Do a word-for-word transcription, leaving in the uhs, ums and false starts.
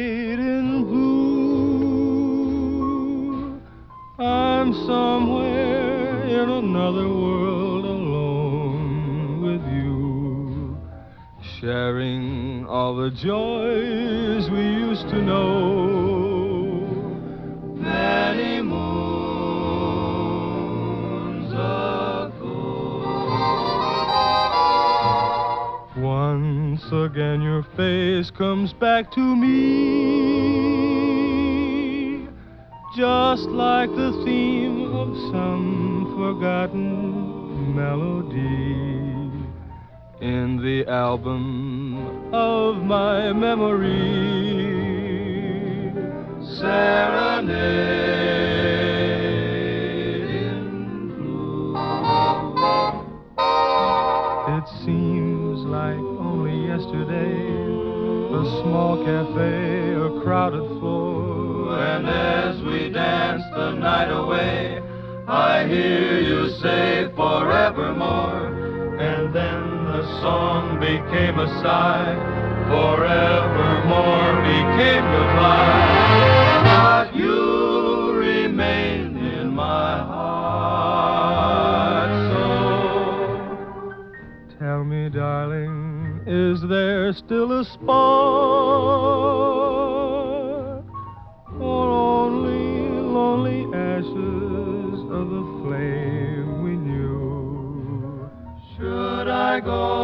serenade in blue. I'm somewhere in another world alone with you, sharing all the joys we used to know. Many moons ago. Once again your face comes back to me, just like the theme of some forgotten melody in the album of my memory. Serenade in blue. It seems like only yesterday, a small cafe, a crowded floor, and as we dance the night away, I hear you say forevermore, and then the song became a sigh, forevermore became goodbye, but you remain in my heart. So tell me, darling, is there still a spark, or only lonely ashes of the flame we knew? Should I go